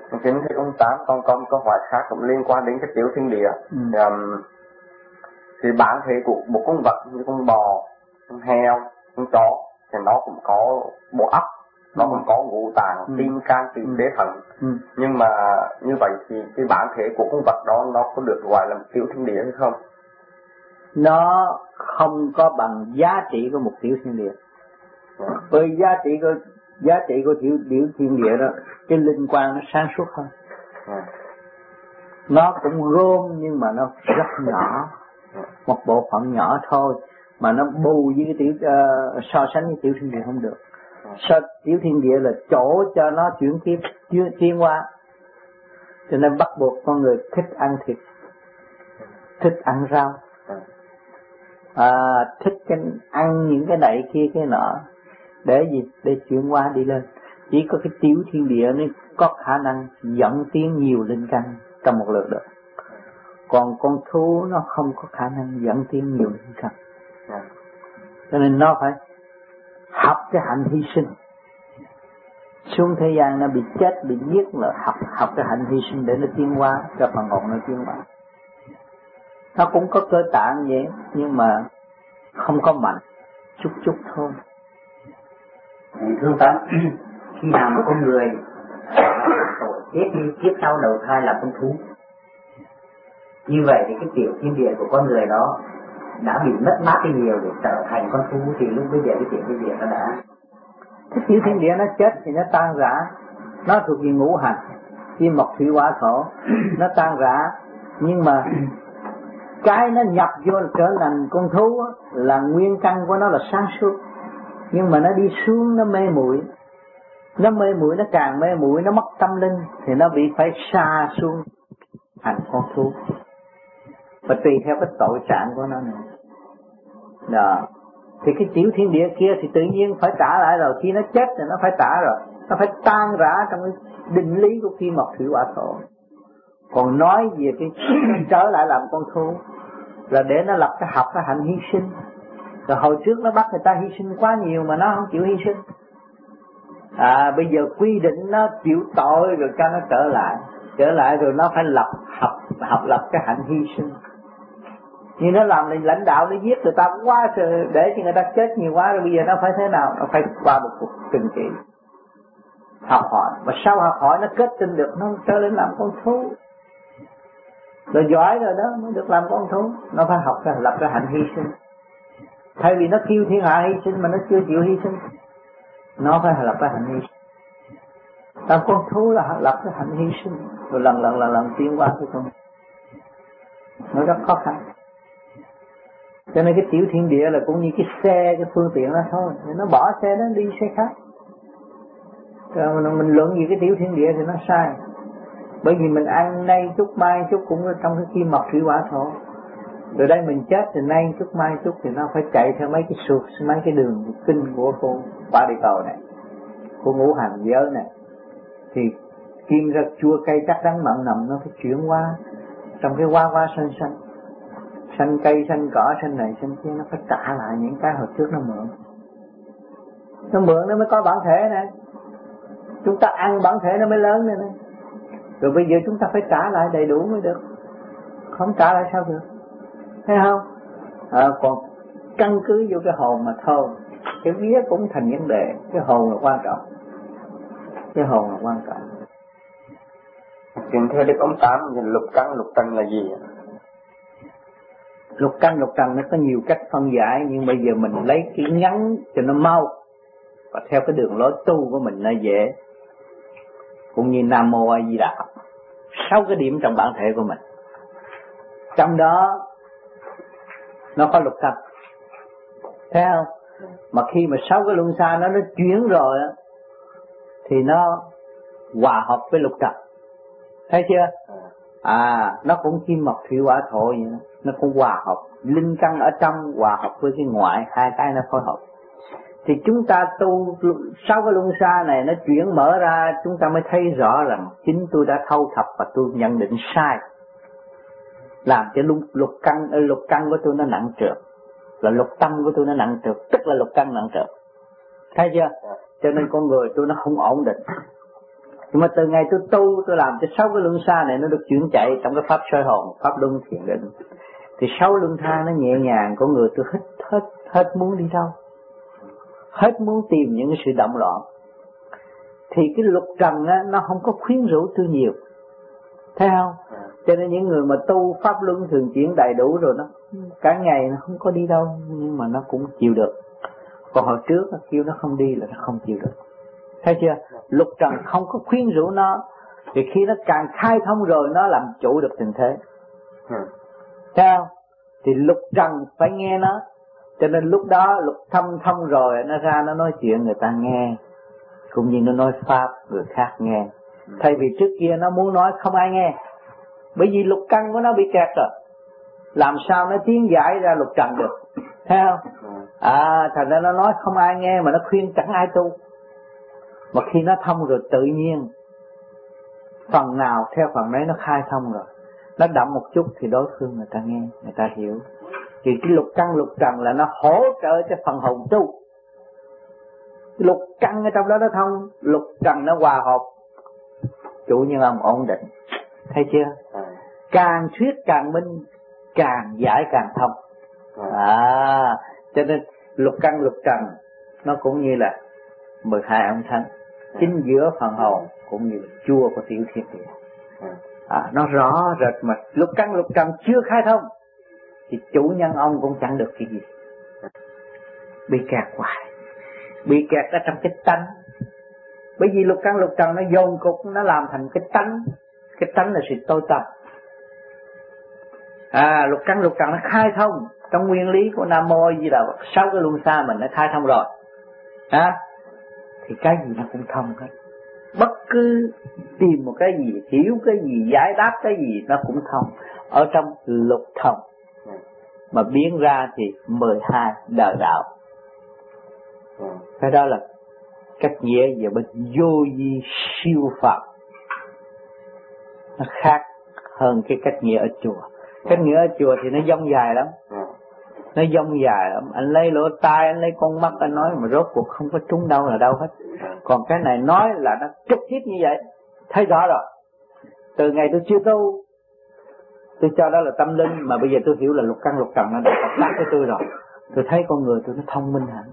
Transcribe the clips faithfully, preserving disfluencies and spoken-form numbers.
Kính thưa ông Tám, con có một câu hỏi khác cũng liên quan đến cái tiểu thiên địa. Ừ. Um, thì bản thể của một con vật như con bò, con heo, con chó thì nó cũng có bộ óc, nó ừ. cũng có ngũ tạng, ừ. tim, can, tỵ, phế, thận. ừ. Nhưng mà như vậy thì cái bản thể của con vật đó nó có được gọi là một tiểu thiên địa hay không? Nó không có bằng giá trị của một tiểu thiên địa. Yeah. Với giá trị của giá trị của tiểu tiểu thiên địa đó, cái linh quan nó sáng suốt hơn. Yeah. Nó cũng gom nhưng mà nó rất nhỏ, yeah. một bộ phận nhỏ thôi mà nó bù với cái tiểu uh, so sánh với tiểu thiên địa không được. Yeah. So, tiểu thiên địa là chỗ cho nó chuyển tiếp tiến hóa, cho nên bắt buộc con người thích ăn thịt, thích ăn rau. À, thích cái ăn những cái này kia cái nọ để gì? Để chuyển hóa đi lên. Chỉ có cái tiểu thiên địa nó có khả năng dẫn tiến nhiều linh căn trong một lượt được. Còn con thú nó không có khả năng dẫn tiến nhiều linh căn. Cho nên nó phải học cái hạnh hy sinh. Xuống thế gian nó bị chết, bị giết là học học cái hạnh hy sinh để nó tiến hóa, cho phần hồn nó tiến hóa. Nó cũng có cơ tạng vậy, nhưng mà không có mạnh, chút chút thôi. Thưa Tám, khi nào một con người tội chết đi kiếp sau đầu thai là con thú, như vậy thì cái tiểu thiên địa của con người đó đã bị mất mát đi nhiều để trở thành con thú, thì lúc bây giờ cái tiểu thiên địa nó đã cái tiểu thiên địa nó chết thì nó tan rã, nó thuộc về ngũ hành kim mộc thủy hỏa thổ, nó tan rã, nhưng mà cái nó nhập vô trở thành con thú là nguyên căn của nó là sáng suốt, nhưng mà nó đi xuống nó mê muội, nó mê muội nó càng mê muội nó mất tâm linh thì nó bị phải sa xuống thành con thú, và tùy theo cái tội trạng của nó nữa. Đó. Thì cái tiểu thiên địa kia thì tự nhiên phải trả lại rồi, khi nó chết thì nó phải trả rồi, nó phải tan rã trong cái định lý của kim mộc thủy hỏa thổ. Còn nói về cái trở lại làm con thú là để nó lập cái học cái hạnh hy sinh. Rồi hồi trước nó bắt người ta hy sinh quá nhiều mà nó không chịu hy sinh. À bây giờ quy định nó chịu tội rồi cho nó trở lại, trở lại rồi nó phải lập học học lập cái hạnh hy sinh. Nhưng nó làm lãnh đạo nó giết người ta quá rồi, để cho người ta chết nhiều quá rồi, bây giờ nó phải thế nào? Nó phải qua một cuộc trừng trị, học hỏi, và sau học hỏi nó kết tinh được, nó trở lên làm con thú. Rồi giỏi rồi đó mới được làm con thú. Nó phải học ra lập ra hạnh hy sinh. Thay vì nó kêu thiên hạ hy sinh mà nó chưa chịu hy sinh, nó phải lập ra hạnh hy sinh. Làm con thú là lập ra hạnh hy sinh, rồi lần lần lần lần tiến qua cái con. Nó rất khó khăn. Cho nên cái tiểu thiên địa là cũng như cái xe, cái phương tiện đó thôi. Nó bỏ xe đó đi xe khác. Rồi mình luận về cái tiểu thiên địa thì nó sai. Bởi vì mình ăn nay chút mai chút cũng ở trong cái kim mộc thủy hỏa thổ. Rồi đây mình chết thì nay chút mai chút thì nó phải chạy theo mấy cái suốt, mấy cái đường kinh của con quả địa cầu này, của ngũ hành giới này. Thì kim ra chua cây chắc đắng mặn nồng nó phải chuyển qua trong cái hoa hoa xanh xanh, xanh cây xanh cỏ xanh này xanh kia, nó phải trả lại những cái hồi trước nó mượn. Nó mượn nó mới có bản thể này. Chúng ta ăn bản thể nó mới lớn này nè. Rồi bây giờ chúng ta phải trả lại đầy đủ mới được. Không trả lại sao được? Thấy không? À, còn căn cứ vô cái hồn mà thôi. Cái vía cũng thành vấn đề. Cái hồn là quan trọng. Cái hồn là quan trọng. Kính thưa Đức ông Tám, lục căn lục trần là gì? Lục căn lục trần nó có nhiều cách phân giải, nhưng bây giờ mình lấy cái ngắn cho nó mau, và theo cái đường lối tu của mình nó dễ. Cũng như Nam Mô A Di Đà Phật, sáu cái điểm trong bản thể của mình, trong đó nó có lục căn, thấy không? Mà khi mà sáu cái luân xa nó nó chuyển rồi á, thì nó hòa hợp với lục trần, thấy chưa? À, nó cũng kim mộc thủy hỏa thổ vậy đó. Nó cũng hòa hợp, linh căn ở trong hòa hợp với cái ngoại, hai cái nó phối hợp. Thì chúng ta tu sau cái luân xa này nó chuyển mở ra, chúng ta mới thấy rõ rằng chính tôi đã thâu thập và tôi nhận định sai, làm cho lục, lục căn lục căn của tôi nó nặng trược, là lục tâm của tôi nó nặng trược, tức là lục căn nặng trược, thấy chưa? Cho nên con người tôi nó không ổn định. Nhưng mà từ ngày tôi tu, tôi làm cho sáu cái luân xa này nó được chuyển chạy trong cái pháp soi hồn, pháp luân thiền định, thì sáu luân xa nó nhẹ nhàng, con người tôi hết hết hết muốn đi đâu, hết muốn tìm những cái sự động loạn. Thì cái lục trần á, nó không có khuyến rũ tôi nhiều, thấy không? Cho nên những người mà tu pháp luân thường chuyển đầy đủ rồi, nó cả ngày nó không có đi đâu, nhưng mà nó cũng chịu được. Còn hồi trước nó kêu nó không đi là nó không chịu được, thấy chưa? Lục trần không có khuyến rũ nó, thì khi nó càng khai thông rồi nó làm chủ được tình thế, thấy không? Thì lục trần phải nghe nó, cho nên lúc đó lục thâm thông rồi nó ra nó nói chuyện người ta nghe, cũng như nó nói pháp người khác nghe. Thay vì trước kia nó muốn nói không ai nghe, bởi vì lục căn của nó bị kẹt rồi, làm sao nó tiến giải ra lục trần được, thấy không? À, thành ra nó nói không ai nghe, mà nó khuyên chẳng ai tu. Mà khi nó thông rồi tự nhiên phần nào theo phần đấy nó khai thông rồi, nó đậm một chút thì đối phương người ta nghe, người ta hiểu. Thì cái lục căn lục trần là nó hỗ trợ cho phần hồn tu. Lục căn ở trong đó nó thông, lục trần nó hòa hợp, chủ nhân ông ổn định, thấy chưa? Càng thuyết càng minh, càng giải càng thông. À, cho nên lục căn lục trần nó cũng như là mười hai ông thánh, chính giữa phần hồn cũng như là chua của tiểu thiên địa. À, nó rõ rệt mà lục căn lục trần chưa khai thông thì chủ nhân ông cũng chẳng được cái gì, bị kẹt hoài, bị kẹt ở trong cái tánh. Bởi vì lục căn lục trần nó dồn cục, nó làm thành cái tánh. Cái tánh là sự tôi tập. À, lục căn lục trần nó khai thông trong nguyên lý của Nam Mô Di Đà Phật, sáu cái luân xa mình nó khai thông rồi, à, thì cái gì nó cũng thông hết. Bất cứ tìm một cái gì, hiểu cái gì, giải đáp cái gì nó cũng thông ở trong lục thông, mà biến ra thì mười hai đời đạo. Cái đó là cách nghĩa về bên vô vi siêu Phật, nó khác hơn cái cách nghĩa ở chùa. Cách nghĩa ở chùa thì nó dông dài lắm, nó dông dài lắm. Anh lấy lỗ tai, anh lấy con mắt anh nói mà rốt cuộc không có trúng đâu là đâu hết. Còn cái này nói là nó trực tiếp như vậy, thấy rõ rồi. Từ ngày tôi chưa tu, tôi cho đó là tâm linh, mà bây giờ tôi hiểu là lục căn lục trần nó đã hợp tác với tôi rồi. Tôi thấy con người tôi nó thông minh hẳn.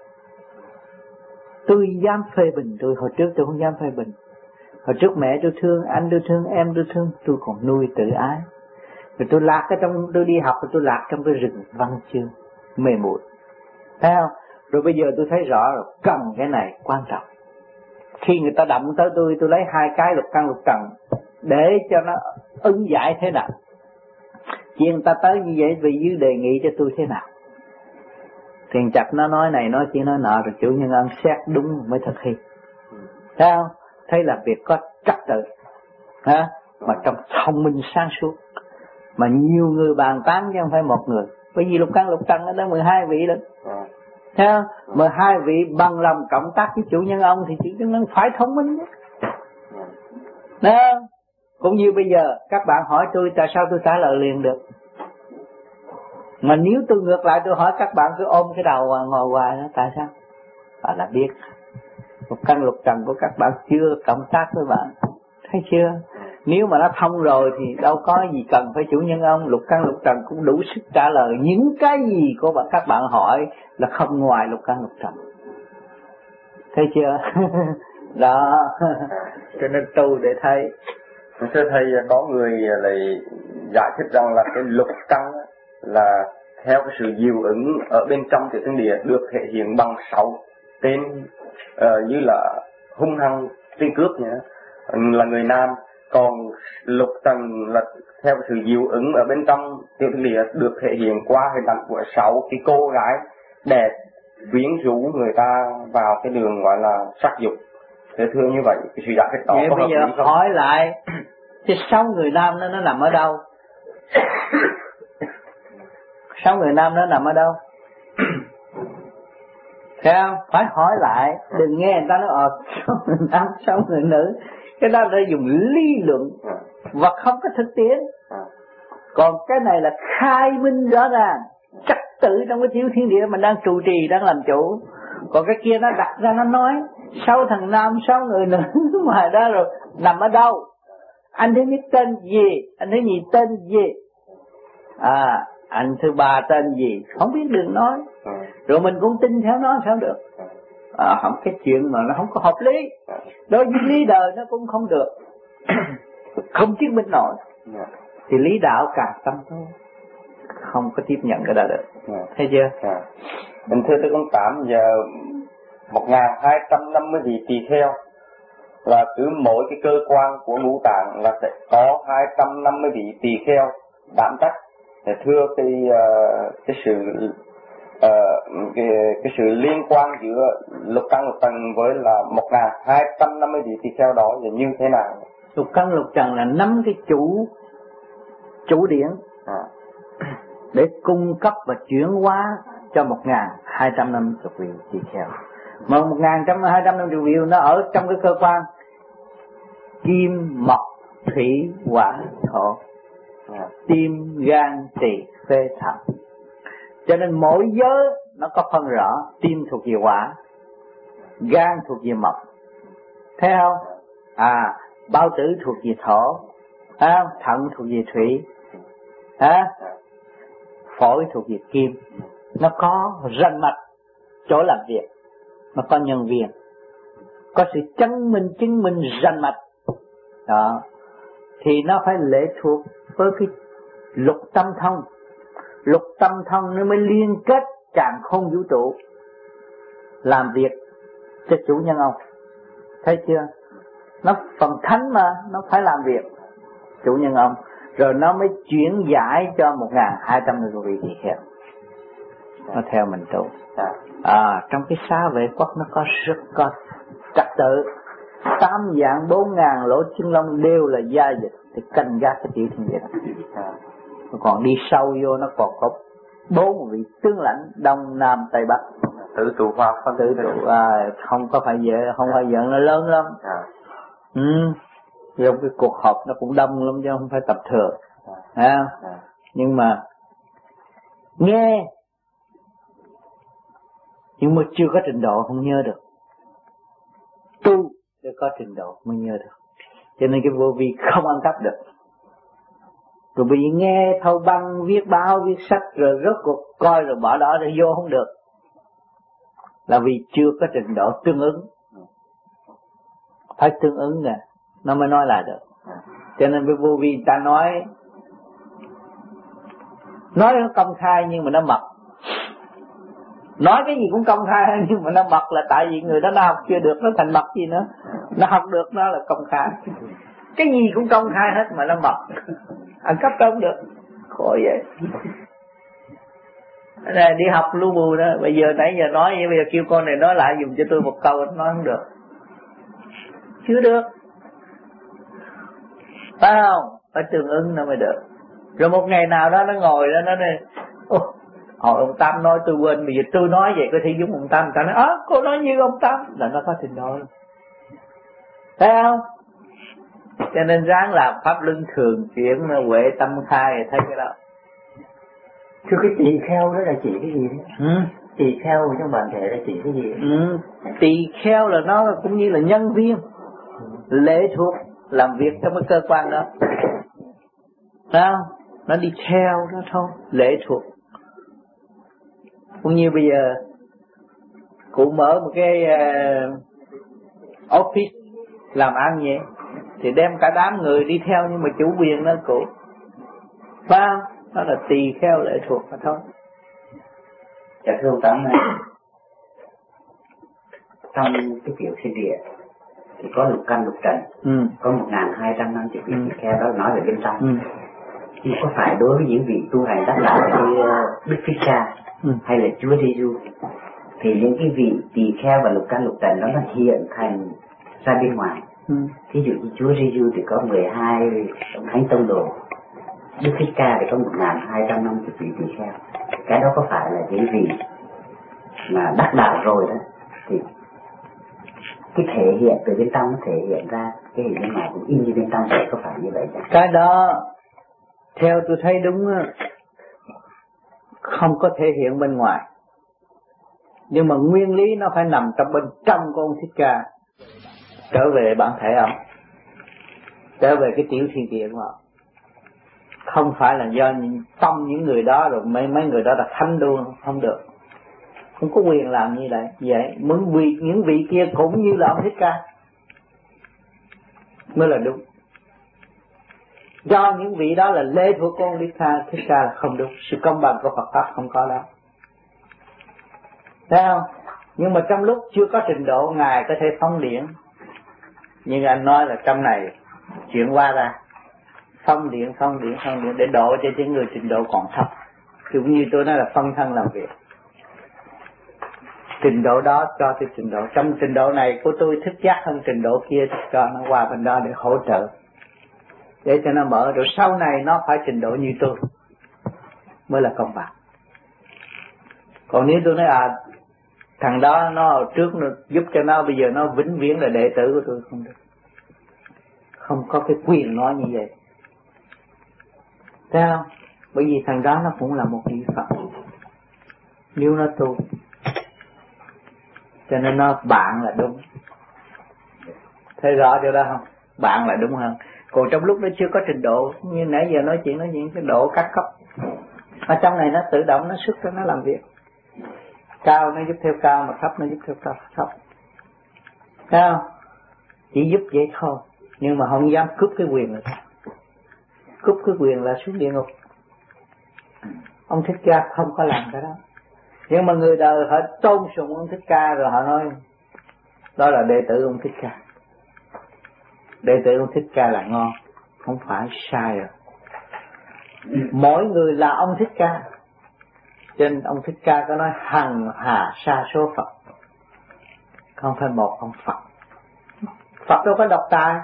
Tôi dám phê bình tôi, hồi trước tôi không dám phê bình. Hồi trước mẹ tôi thương, anh tôi thương, em tôi thương, tôi còn nuôi tự ái. Rồi tôi lạc ở trong, tôi đi học rồi tôi lạc trong cái rừng văn chương mê muội, thấy không? Rồi bây giờ tôi thấy rõ rồi, cần cái này quan trọng. Khi người ta động tới tôi, tôi lấy hai cái lục căn lục trần để cho nó ứng giải thế nào. Chuyện người ta tới như vậy vì dưới đề nghị cho tôi thế nào. Thiền chặt nó nói này nói chỉ nói nọ, rồi chủ nhân ân xét đúng mới thực hiện, thấy không? Thấy là việc có trật tự, hả? Mà trong thông minh sáng suốt, mà nhiều người bàn tán chứ không phải một người. Bởi vì lục căn lục trần nó đến mười hai vị đó, thấy không? mười hai vị bằng lòng cộng tác với chủ nhân ông thì chủ nhân ông phải thông minh chứ, thấy không? Cũng như bây giờ các bạn hỏi tôi tại sao tôi trả lời liền được, mà nếu tôi ngược lại tôi hỏi các bạn cứ ôm cái đầu ngồi hoài đó, tại sao? Bạn là biết lục căn lục trần của các bạn chưa cộng tác với bạn, thấy chưa? Nếu mà nó thông rồi thì đâu có gì cần phải chủ nhân ông. Lục căn lục trần cũng đủ sức trả lời những cái gì của bạn, các bạn hỏi là không ngoài lục căn lục trần, thấy chưa? Đó. Cho nên tu để thấy. Thưa thầy, có người lại giải thích rằng là cái lục căn là theo cái sự diệu ứng ở bên trong tiểu thiên địa được thể hiện bằng sáu tên, uh, như là hung hăng tiên cước nhé, là người nam. Còn lục trần là theo sự diệu ứng ở bên trong tiểu thiên địa được thể hiện qua hình ảnh của sáu cái cô gái đẹp quyến rũ người ta vào cái đường gọi là sắc dục. Thế thưa như vậy cái sự giải thích đó vậy có bây hợp giờ lý không? hỏi lại cái sáu người nam đó nó nằm ở đâu? Sáu người nam nó nằm ở đâu? Thấy không? Phải hỏi lại, đừng nghe người ta nói ờ sáu người nam, sáu người nữ. Cái đó là dùng lý luận và không có thực tiễn. Còn cái này là khai minh rõ ràng, trật tự trong cái thiếu thiên địa mình đang trụ trì, đang làm chủ. Còn cái kia nó đặt ra nó nói, sáu thằng nam sáu người nữ mà đó rồi nằm ở đâu? Anh thứ nhất tên gì, anh thứ nhì tên gì, à anh thứ ba tên gì, không biết đừng nói. Rồi mình cũng tin theo nó sao được? À, không, cái chuyện mà nó không có hợp lý, đối với lý đời nó cũng không được, không chứng minh nổi. Thì lý đạo càng tâm thôi, không có tiếp nhận cái đó được. Thấy chưa? Mình thưa tôi con Tám, giờ một nghìn hai trăm năm mươi vị tỳ kheo là cứ mỗi cái cơ quan của ngũ tạng là sẽ có hai trăm năm mươi vị tỳ kheo đảm trách. Để thưa cái uh, cái sự uh, cái, cái sự liên quan giữa lục căn lục trần với là một nghìn hai trăm năm mươi vị tỳ kheo đó là như thế nào? Lục căn lục trần là năm cái chủ chủ điển à, để cung cấp và chuyển hóa cho một nghìn hai trăm năm mươi vị tỳ kheo. Mà một nghìn hai trăm năm mươi vị nó ở trong cái cơ quan kim, mộc, thủy, hỏa, thổ, tim, gan, tỳ, phế, thận. Cho nên mỗi giới nó có phân rõ. Tim thuộc về hỏa, gan thuộc về mộc, thấy không? À, bao tử thuộc về thổ, à, thận thuộc về thủy, à, phổi thuộc về kim. Nó có ranh mạch chỗ làm việc, nó có nhân viên, có sự chứng minh chứng minh ranh mạch đó, thì nó phải lệ thuộc với cái lục tâm thông. Lục tâm thông nó mới liên kết càn khôn vũ trụ làm việc cho chủ nhân ông. Thấy chưa? Nó phần thánh mà, nó phải làm việc chủ nhân ông, rồi nó mới chuyển giải cho một nghìn hai trăm người vị tỳ kheo. Nó theo mình tu. À, trong cái xá vệ quốc nó có rất có trật tự. Tám dạng bốn ngàn lỗ chân lông đều là gia dịch thì canh gác cái tiểu thiên địa đó. Nó còn đi sâu vô nó còn có bốn vị tướng lãnh đông nam tây bắc. Tự tụ hoa phân tự tụ à, không có phải vậy, không phải giận nó lớn lắm. À. Ừ. Trong cái cuộc họp nó cũng đông lắm chứ không phải tập thừa. À. À. Nhưng mà nghe nhưng mà chưa có trình độ không nhớ được. Tu để có trình độ mới nhớ được. Cho nên cái vô vi không ăn cắp được. Rồi bị nghe thâu băng, viết báo, viết sách rồi rốt cuộc coi rồi bỏ đó rồi vô không được. Là vì chưa có trình độ tương ứng. Phải tương ứng nè, nó mới nói lại được. Cho nên với vô vi ta nói nói nó công khai nhưng mà nó mập. Nói cái gì cũng công khai nhưng mà nó mập là tại vì người đó nó học chưa được, nó thành mập gì nữa. Nó học được nó là công khai. Cái gì cũng công khai hết mà nó mập. Ăn cắp đâu cũng được. Khổ vậy. Này, đi học lưu bù đó. Bây giờ nãy giờ nói vậy, bây giờ kêu con này nói lại dùng cho tôi một câu, nó nói không được. Chưa được. Phải không? Phải tương ứng nó mới được. Rồi một ngày nào đó nó ngồi đó nó nói ô, hồi ông Tam nói tôi quên, bây giờ tôi nói vậy có thể giống ông Tam. Ta nói ớ, cô nói như ông Tam. Là nó có trình độ. Thấy không? Cho nên ráng làm pháp luân thường chuyển huệ tâm khai thì thấy cái đó. Chứ cái tỳ kheo đó là chỉ cái gì đấy? Ừ. Tỳ kheo trong bản thể là chỉ cái gì? Ừ. Tỳ kheo là nó cũng như là nhân viên, lệ thuộc làm việc trong cái cơ quan đó. Sao? Nó đi theo nó thôi, lệ thuộc. Cũng như bây giờ cụ mở một cái uh, office làm ăn vậy thì đem cả đám người đi theo nhưng mà chủ quyền nó cụ. Phải không? Đó là tỳ kheo lệ thuộc mà thôi. Dạ thưa ông Tám này, trong cái kiểu thiên địa thì có lục căn lục trần, ừ. có một nghìn hai trăm năm mươi vị tỳ kheo đó nói về bên trong. Ừ. Nhưng có phải đối với những vị tu hành đắc đạo như Đức Thích Ca ừ. hay là Chúa Giêsu thì những cái vị tỳ kheo và lục căn lục trần đó nó hiện thành ra bên ngoài. Ừ. Thí dụ như Chúa Giêsu thì có mười hai thánh tông đồ, Đức Thích Ca thì có một nghìn hai trăm năm mươi vị tỳ kheo. Cái đó có phải là những vị mà đắc đạo rồi đó thì cái thể hiện từ bên trong nó thể hiện ra cái hình bên ngoài cũng in như bên trong vậy, có phải như vậy không? Cái đó theo tôi thấy đúng, không có thể hiện bên ngoài Nhưng mà nguyên lý nó phải nằm trong bên trong của ông Thích Ca. Trở về bản thể ông, trở về cái tiểu thiên địa của ông. Không phải là do tâm những người đó rồi mấy mấy người đó là thánh luôn, không được. Không có quyền làm như vậy. Vậy muốn vì những vị kia cũng như là ông Thích Ca mới là đúng. Do những vị đó là lễ thuộc của ông Thích Ca, Thích Ca là không đúng. Sự công bằng của Phật pháp không có đó. Thấy không? Nhưng mà trong lúc chưa có trình độ, Ngài có thể phóng điển. Nhưng anh nói là trong này chuyển qua ra phong điển, phong điển, phong điển để độ cho những người trình độ còn thấp. Cũng như tôi nói là phân thân làm việc. Trình độ đó cho tôi trình độ. Trong trình độ này của tôi thức giác hơn trình độ kia, cho nó qua bên đó để hỗ trợ, để cho nó mở. Rồi sau này nó phải trình độ như tôi mới là công bằng. Còn nếu tôi nói à thằng đó nó trước nó giúp cho nó, bây giờ nó vĩnh viễn là đệ tử của tôi, không được. Không có cái quyền nói như vậy. Thấy không? Bởi vì thằng đó nó cũng là một vị Phật nếu nó tu, cho nên nó bạn là đúng. Thấy rõ điều đó không? Bạn là đúng hơn. Còn trong lúc nó chưa có trình độ, như nãy giờ nói chuyện nói chuyện cái độ các cấp, ở trong này nó tự động nó xuất ra nó làm việc. Cao nó giúp theo cao, mà thấp nó giúp theo cao thấp. Thấy không? Chỉ giúp vậy thôi, nhưng mà không dám cướp cái quyền này. Cướp cái quyền là xuống địa ngục. Ông Thích Ca không có làm cái đó. Nhưng mà người đời họ tôn sùng ông Thích Ca, rồi họ nói đó là đệ tử ông Thích Ca. Đệ tử ông Thích Ca là ngon, không phải sai rồi. Mỗi người là ông Thích Ca. Cho nên ông Thích Ca có nói hằng hà sa số Phật, không phải một ông Phật. Phật đâu có độc tài,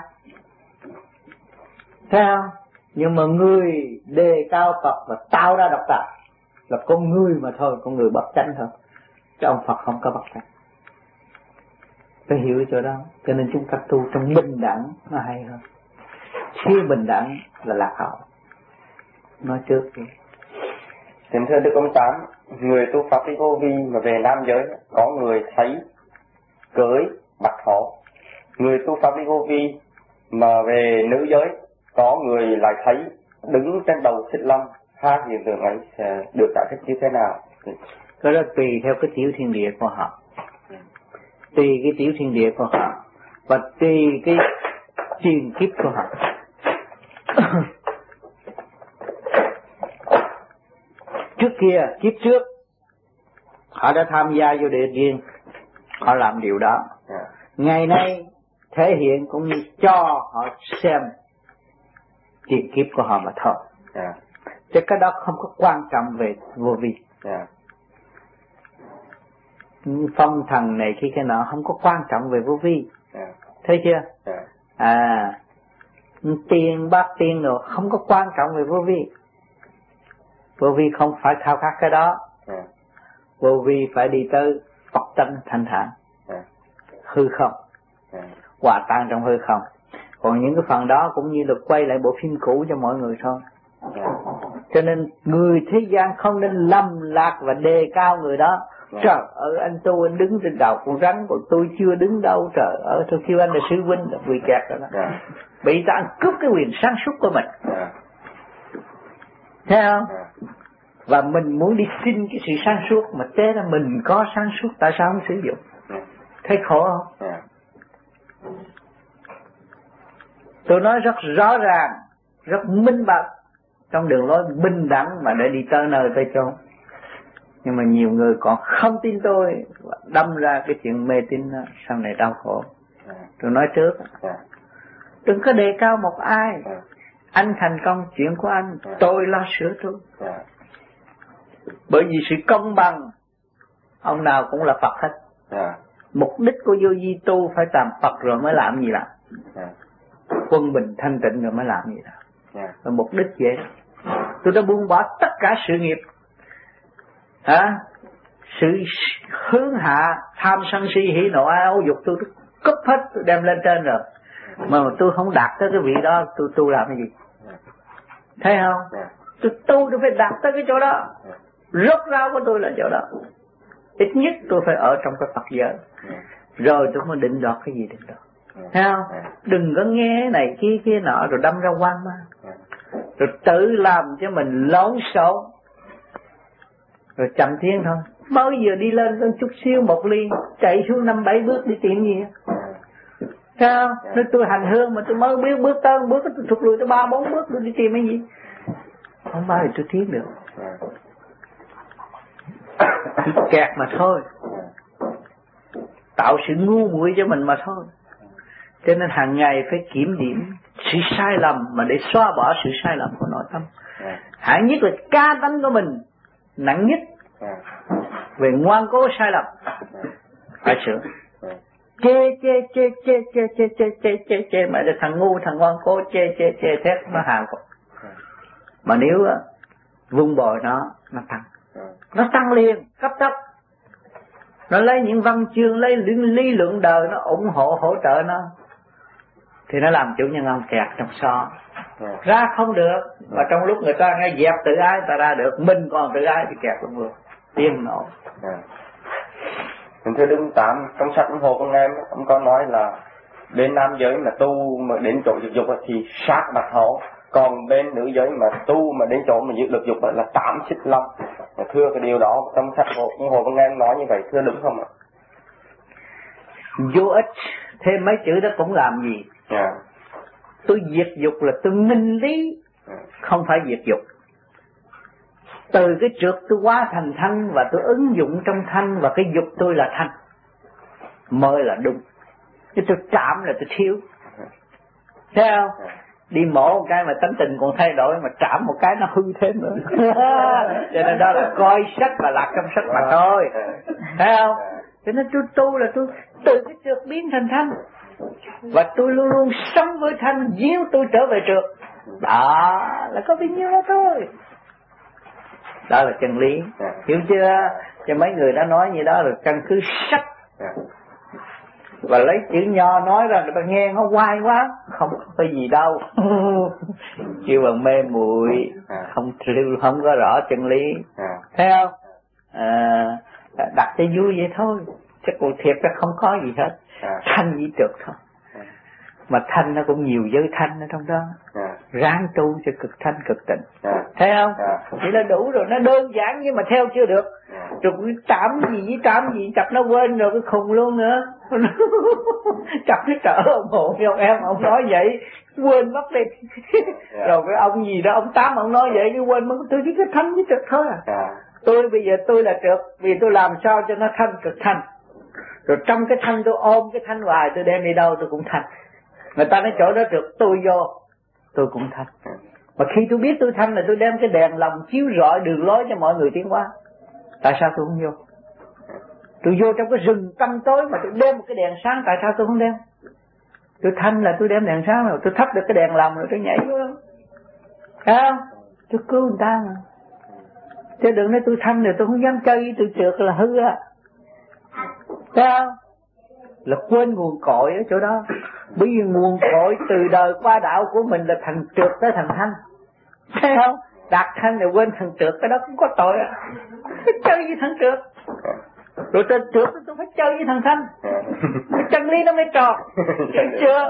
thấy không? Nhưng mà người đề cao Phật và tạo ra độc tài là con người mà thôi, con người bất chánh thôi. Chứ ông Phật không có bất chánh. Phải hiểu cái chỗ đó. Cho nên chúng ta tu trong bình đẳng nó hay hơn. Thiếu bình đẳng là lạc hậu. Nói trước đi. Kính thưa Đức ông Tám, người tu Pháp Lý Vô Vi mà về nam giới, có người thấy cưới bạch hổ. Người tu Pháp Lý Vô Vi mà về nữ giới, có người lại thấy đứng trên đầu Xích Long. Hai hiện tượng ấy sẽ được giải thích như thế nào? Cái đó tùy theo cái tiểu thiên địa của họ, tùy cái tiểu thiên địa của họ, và tùy cái truyền kiếp của họ. Trước kia, kiếp trước, họ đã tham gia vô địa riêng, họ làm điều đó. Yeah. Ngày nay thể hiện cũng như cho họ xem tiền kiếp của họ mà thôi. Yeah. Chứ cái đó không có quan trọng về vô vi. Yeah. Phong thần này khi cái nọ không có quan trọng về vô vi. Yeah. Thấy chưa? Yeah. À, tiền bát tiền rồi không có quan trọng về vô vi. Vô vi không phải khao khát cái đó. Yeah. Vô vi phải đi tới Phật tánh thanh thản. Yeah. Hư không. Yeah. Hòa tan trong hư không. Còn những cái phần đó cũng như được quay lại bộ phim cũ cho mọi người thôi. Yeah. Cho nên người thế gian không nên lầm lạc và đề cao người đó. Yeah. Trời ơi anh tu anh đứng trên đầu con rắn, còn tôi chưa đứng đâu. Trời ơi tôi kêu anh là sư huynh là quỳ kẹt rồi đó. Yeah. Bị ta cướp cái quyền sáng suốt của mình. Yeah. Thấy không? Yeah. Và mình muốn đi xin cái sự sáng suốt, mà thế là mình có sáng suốt, tại sao không sử dụng? Yeah. Thấy khổ không? Yeah. Tôi nói rất rõ ràng, rất minh bạch, trong đường lối bình đẳng mà để đi tới nơi tới chốn. Nhưng mà nhiều người còn không tin tôi, đâm ra cái chuyện mê tín đó, sau này đau khổ. Yeah. Tôi nói trước, yeah. Đừng có đề cao một ai. Yeah. Anh thành công chuyện của anh, yeah. Tôi lo sửa tôi. Yeah. Bởi vì sự công bằng, ông nào cũng là Phật hết. Yeah. Mục đích của vô vi tu phải làm Phật rồi mới làm gì làm. Yeah. Quân bình thanh tịnh rồi mới làm gì làm. Yeah. Và mục đích vậy đó. Tôi đã buông bỏ tất cả sự nghiệp, hả? Sự hướng hạ, tham sân si hỉ nộ ái ố dục tôi cúp hết, tôi đem lên trên rồi. Mà tôi không đạt tới cái vị đó, tôi tu làm cái gì? Thấy không? Tôi tu tôi phải đạt tới cái chỗ đó. Rốt ráo của tôi là chỗ đó. ít nhất tôi phải ở trong cái Phật giới, rồi tôi mới định đoạt cái gì định đoạt. Thấy không? Đừng có nghe này kia kia nọ rồi đâm ra hoang mang, rồi tự làm cho mình lộn xộn, rồi chậm tiến thôi. Mới vừa đi lên có chút xíu một ly, chạy xuống năm bảy bước đi tìm gì. Sao? Nếu tôi hành hương mà tôi mới biết bước tới bước tôi thụt lùi tới ba bốn bước tôi đi tìm cái gì? Không bao giờ tôi tiến được. Chỉ kẹt mà thôi, tạo sự ngu muội cho mình mà thôi. Cho nên hàng ngày phải kiểm điểm sự sai lầm mà để xóa bỏ sự sai lầm của nội tâm. Hạng nhất là ca tánh của mình nặng nhất về ngoan cố sai lầm, phải sửa. Chê chê chê chê chê chê chê chê chê chê mà thằng ngu thằng ngoan cố chê chê chê thét nó hàng phục. Mà nếu vun bồi nó, nó tăng, nó tăng liền cấp tốc. Nó lấy những văn chương, lấy lý luận đời nó ủng hộ hỗ trợ nó, thì nó làm chủ nhân ông kẹt trong xó, ra không được. Và trong lúc người ta nghe dẹp tự ái người ta ra được, mình còn tự ái thì kẹt luôn luôn tiên nổ. Thưa Đức Tám, trong sách ủng hộ con em ông có nói là bên nam giới mà tu mà đến chỗ dục dục thì sát bạch hổ, còn bên nữ giới mà tu mà đến chỗ mà giữ lực dục là tám xích long. Thưa cái điều đó trong sách ủng hộ con em nói như vậy, thưa đúng không ạ? Vô ích, thêm mấy chữ đó cũng làm gì? Yeah. Tôi diệt dục là tôi minh lý, yeah. Không phải diệt dục. Từ cái trượt tôi hóa thành thanh và tôi ứng dụng trong thanh, và cái dục tôi là thanh mới là đúng. Chứ tôi chạm là tôi thiếu. Thấy không? Đi mổ một cái mà tánh tình còn thay đổi, mà chạm một cái nó hư thêm nữa. Cho nên đó là coi sách và lạc trong sách mà thôi. Thấy không? Cho nên tôi tu là tôi từ cái trượt biến thành thanh, và tôi luôn luôn sống với thanh, díu tôi trở về trượt. Đó là có bao nhiêu đó thôi. Đó là chân lý. Hiểu chưa? Cho mấy người đã nói như đó là căn cứ sách, và lấy chữ nho nói ra người ta nghe nó hoài quá. Không có gì đâu. Kêu bằng mê muội, không không có rõ chân lý. Thấy không? À, đặt cho vui vậy thôi, chứ cuộc thiệt nó không có gì hết. Thanh với trượt thôi. Mà thanh nó cũng nhiều giới thanh ở trong đó. Ráng tu cho cực thanh cực tịnh. Thấy không? Vậy là đủ rồi, nó đơn giản nhưng mà theo chưa được. Rồi cái trảm gì với trảm gì chập nó quên rồi cái khùng luôn nữa. Chập cái trở ông hộ ông em, ông nói vậy quên mất đi. Rồi cái ông gì đó ông Tám ông nói vậy cái quên mất. Tôi chỉ cái thanh với trượt thôi à. Tôi bây giờ tôi là trượt, vì tôi làm sao cho nó thanh cực thanh. Rồi trong cái thanh tôi ôm cái thanh hoài, tôi đem đi đâu tôi cũng thanh. Người ta nói chỗ đó trượt, tôi vô tôi cũng thanh. Mà khi tôi biết tôi thanh là tôi đem cái đèn lòng chiếu rọi đường lối cho mọi người tiến hóa. Tại sao tôi không vô? Tôi vô trong cái rừng tăm tối mà tôi đem một cái đèn sáng, tại sao tôi không đem? Tôi thanh là tôi đem đèn sáng rồi, tôi thắp được cái đèn lòng rồi tôi nhảy vô. Thấy không? Tôi cứu người ta mà. Chứ đừng nói tôi thanh rồi tôi không dám chơi, tôi trượt là hư á. Thấy không? Là quên nguồn cội ở chỗ đó. Bởi vì nguồn cội từ đời qua đạo của mình là thằng trượt tới thằng thanh. Thấy không? Đạt thanh rồi quên thằng trượt, cái đó cũng có tội à. Phải chơi với thằng trượt. Rồi tôi trượt tôi phải chơi với thằng thanh. Cái chân lý nó mới tròn. Hiểu chưa?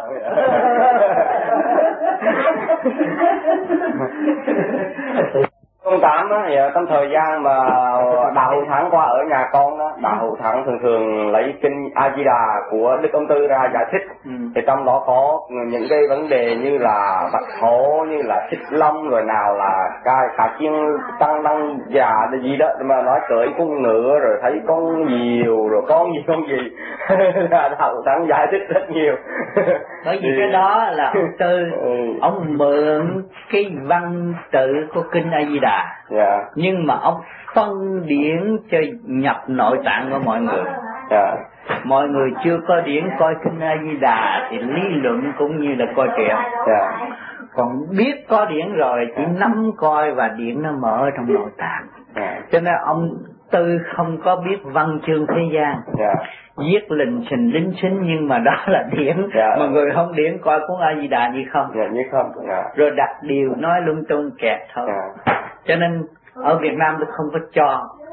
Ông Tám á, trong thời gian mà Đạo Hữu Thắng qua ở nhà con đó, Đạo Hữu Thắng thường thường lấy kinh A Di Đà của Đức Ông Tư ra giải thích. Ừ. Thì trong đó có những cái vấn đề như là bạch hổ, như là xích long, rồi nào là cai cả chiên tăng năng già gì đó, mà nói cưỡi con ngựa rồi thấy con diều rồi con gì con gì. Đạo Hữu Thắng giải thích rất nhiều. Bởi vì cái đó là ông Tư, ừ. Ông mượn cái văn tự của kinh A Di Đà. Yeah. Nhưng mà ông phân điển cho nhập nội tạng của mọi người. Yeah. Mọi người chưa có điển coi kinh A Di Đà thì lý luận cũng như là coi truyện. Yeah. Còn biết có điển rồi chỉ nắm coi và điển nó mở trong nội tạng. Yeah. Cho nên ông Tư không có biết văn chương thế gian. Yeah. Viết lình xình lính xính, nhưng mà đó là điển. Yeah. Mà người không điển coi cuốn A Di Đà như không. Yeah, như không. Yeah. Rồi đặt điều nói lung tung kẹt thôi. Yeah. Cho nên ở Việt Nam tôi không có cho. Yeah.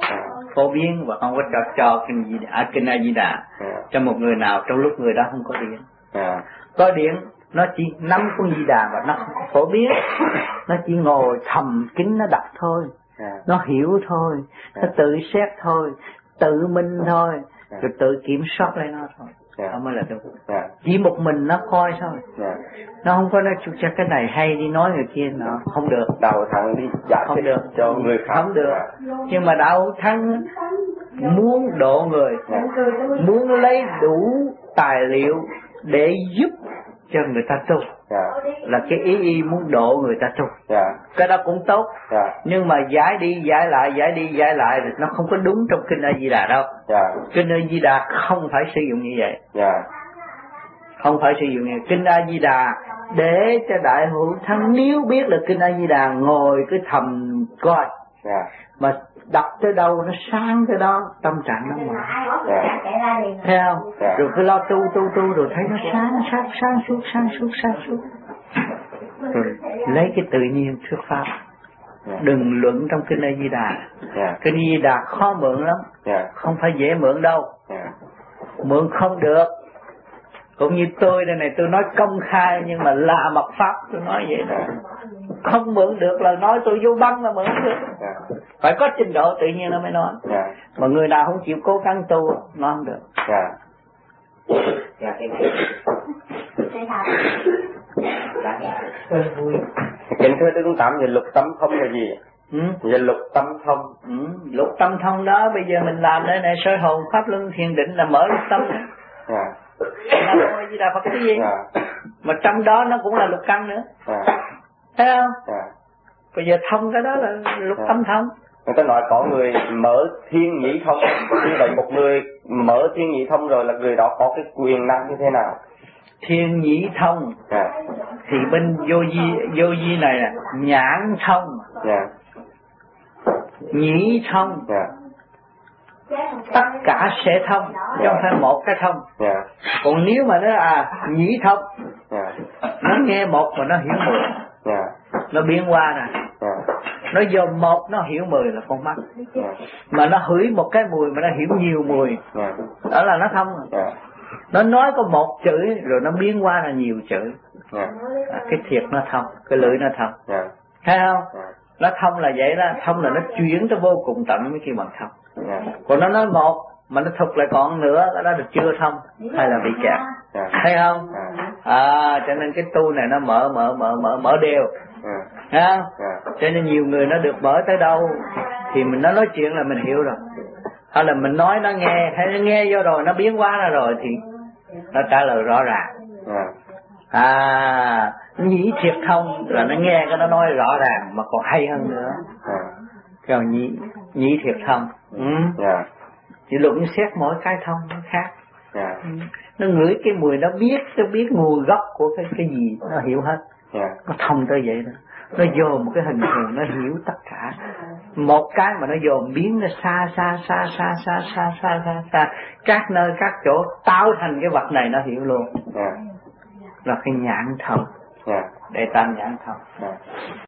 phổ biến và không có cho cho kinh gì à, kinh A Di Đà yeah. cho một người nào trong lúc người đó không có điện. Yeah. Có điện nó chỉ nắm cuốn Di Đà và nó không có phổ biến, nó chỉ ngồi thầm kín nó đọc thôi, yeah. nó hiểu thôi, yeah. nó tự xét thôi, tự minh thôi, yeah. rồi tự kiểm soát lại nó thôi. Yeah. Đó mới là đúng. Yeah. Chỉ một mình nó coi thôi. Yeah. Nó không có nói chụp cho cái này hay đi nói người kia nó không được. Đạo thắng đi giải không thích được cho người khác. Không được. Yeah. Nhưng mà đạo thắng muốn độ người, yeah. muốn lấy đủ tài liệu để giúp cho người ta tu. Yeah. Là cái ý y muốn độ người ta tu. Yeah. Cái đó cũng tốt. Yeah. Nhưng mà giải đi giải lại giải đi giải lại thì nó không có đúng trong kinh A Di Đà đâu. Yeah. Kinh A Di Đà không phải sử dụng như vậy. Yeah. Không phải sử dụng như vậy. Kinh A Di Đà để cho đại hữu thắng nếu biết là kinh A Di Đà ngồi cứ thầm coi. Yeah. Mà đọc tới đâu nó sáng tới đó, tâm trạng nó mở. Yeah. Thấy không? Yeah. Rồi cứ lo tu tu tu rồi thấy nó sáng sáng sáng suốt sáng suốt sáng suốt. Rồi lấy cái tự nhiên thuyết pháp. Yeah. Đừng luận trong kinh A Di Đà. Yeah. Kinh A Di Đà khó mượn lắm. Yeah. Không phải dễ mượn đâu. Yeah. Mượn không được. Cũng như tôi đây này tôi nói công khai nhưng mà là mật pháp tôi nói vậy đó. Không mượn được là nói tôi vô băng là mượn được. Yeah. Phải có trình độ tự nhiên nó mới nói. Yeah. Mà người nào không chịu cố gắng tu nó không được. Yeah. Yeah, cái này kính thưa Đức Tôn Tám, về lục tâm thông là gì? Ừ? Về lục tâm thông. Ừ. Lục tâm thông đó bây giờ mình làm đây này soi hồn pháp luân thiền định là mở lục tâm. Yeah. Nam Mô A Di Đà Phật cái gì? Yeah. Mà trong đó nó cũng là lục căn nữa. Yeah. Thấy không? Yeah. Bây giờ thông cái đó là lục yeah. tâm thông. Người ta nói có người mở thiên nhĩ thông, như vậy một người mở thiên nhĩ thông rồi là người đó có cái quyền năng như thế nào? Thiên nhĩ thông yeah. thì bên vô vi vô vi này là nhãn thông, yeah. nhĩ thông, yeah. tất cả sẽ thông, chứ không phải một cái thông. Yeah. Còn nếu mà nó à nhĩ thông, yeah. nó nghe một mà nó hiểu mười, yeah. nó biến qua nè, yeah. nó dồn một nó hiểu mười là con mắt, yeah. mà nó hửi một cái mùi mà nó hiểu nhiều mùi, yeah. đó là nó thông. Yeah. Nó nói có một chữ rồi nó biến qua là nhiều chữ. Yeah. À, cái thiệt nó thông, cái lưỡi nó thông. Yeah. Thấy không? Yeah. Nó thông là vậy đó, thông là nó chuyển tới vô cùng tận mới kêu bằng thông. Yeah. Còn nó nói một mà nó thục lại còn nữa, cái đó là chưa thông hay là bị kẹt. Yeah. Thấy không? Yeah. À, cho nên cái tu này nó mở mở mở mở mở đều. Yeah. Thấy không? Yeah. Cho nên nhiều người nó được mở tới đâu thì mình nó nói chuyện là mình hiểu rồi. Hay là mình nói nó nghe, hay nó nghe vô rồi nó biến hóa ra rồi thì nó trả lời rõ ràng. Yeah. À, nhĩ thiệt thông là nó nghe cái nó nói rõ ràng mà còn hay hơn nữa. Yeah. Còn nhĩ nhĩ thiệt thông. Ừ. Yeah. Chỉ luận xét mỗi cái thông nó khác. Yeah. Ừ. Nó ngửi cái mùi nó biết, nó biết nguồn gốc của cái cái gì nó hiểu hết. Yeah. Nó thông tới vậy đó. Nó dồn một cái hình thường nó hiểu tất cả. Một cái mà nó dồn biến nó xa xa xa xa xa xa xa xa xa các nơi các chỗ tạo thành cái vật này nó hiểu luôn. Yeah. Là cái nhãn thông. Yeah. Để tam nhãn thông. Yeah.